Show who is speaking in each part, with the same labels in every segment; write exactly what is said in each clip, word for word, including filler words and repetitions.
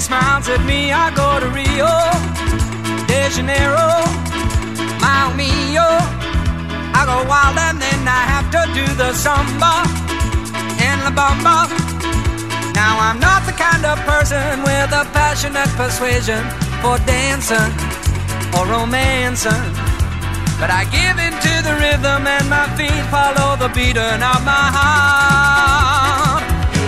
Speaker 1: smiles at me, I go to Rio de Janeiro, Mio mio. I go wild and then I have to do the samba and la bamba. Now I'm not the kind of person with a passionate persuasion for dancing or romancing, but I give into the rhythm and my feet follow the beating of my heart.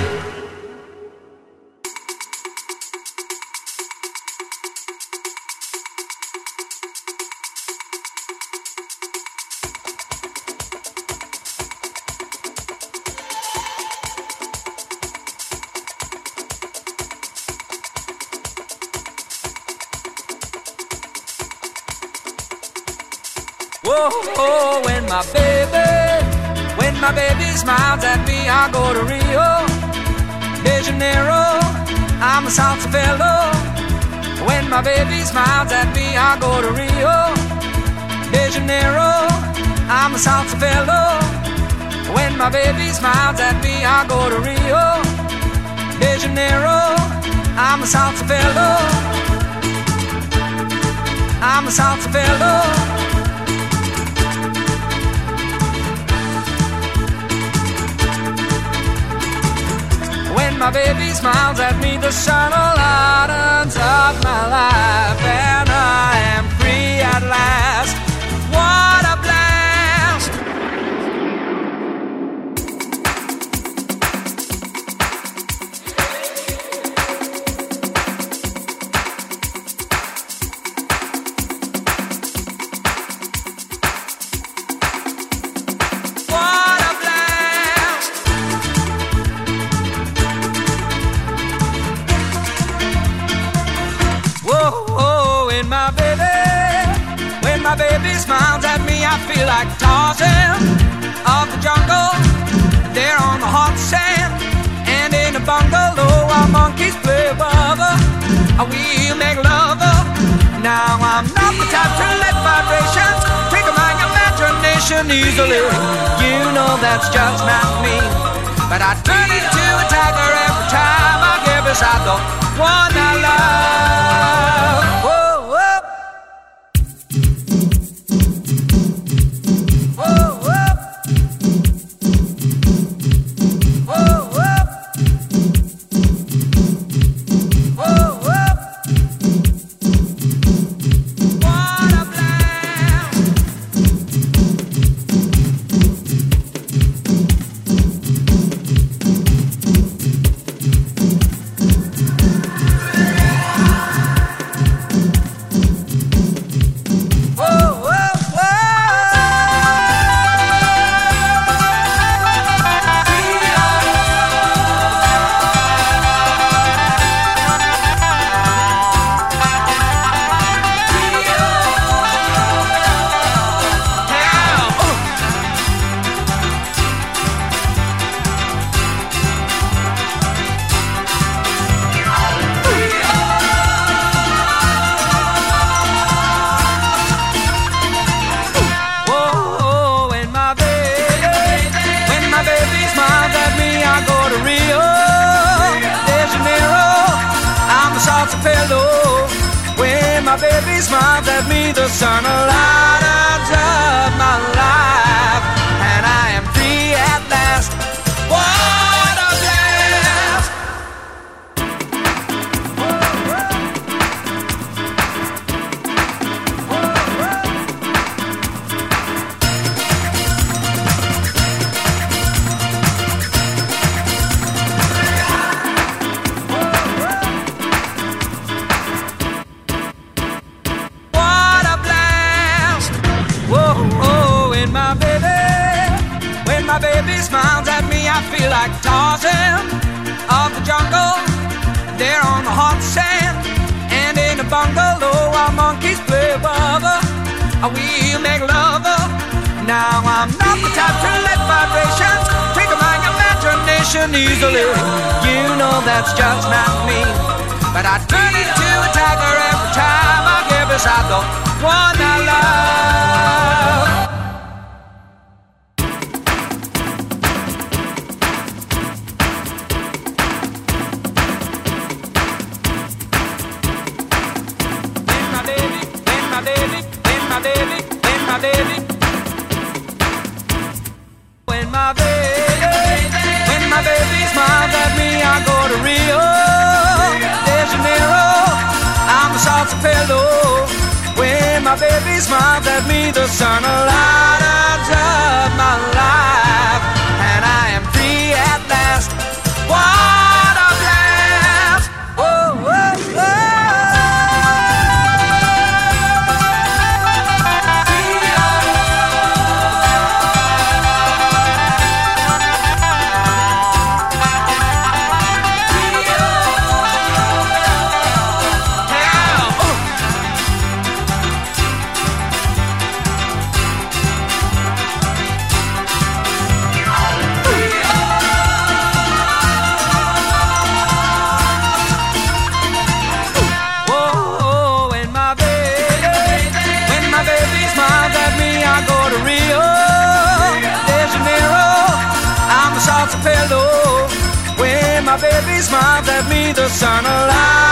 Speaker 1: Whoa, oh, when my baby, when my baby smiles at me, I go to Rio de Janeiro, I'm a salsa fellow. When my baby smiles at me, I go to Rio de Janeiro, I'm a salsa fellow. When my baby smiles at me, I go to Rio de Janeiro, I'm a salsa fellow. I'm a salsa fellow. When my baby smiles at me, the sun lightens up my life, and I am free at last. What a blast! My baby smiles at me, I feel like Tarzan of the jungle. There on the hot sand, and in a bungalow, our monkeys play bubba. We'll make love. Now I'm not the type to let vibrations trigger my imagination easily. You know that's just not me. But I turn into a tiger every time I get beside the one I love. Whoa. My baby smiles at me, the sun lightens up my life, and I am free at last. What a blast! My baby smiles at me, I feel like Tarzan of the jungle. There on the hot sand, and in a bungalow, our monkeys play bubba. We'll make love. Now I'm not the type to let vibrations trigger my imagination easily. You know that's just not me. But I turn into a tiger every time I get beside the one I love. baby, when my baby, when my baby, when my baby smiles at me, I go to Rio de Janeiro. I'm a salsa fellow. When my baby smiles at me, the sun lightens up my life, and I am free at last. What a blast! Whoa, whoa, whoa. When my baby smiles at me, the sun alive.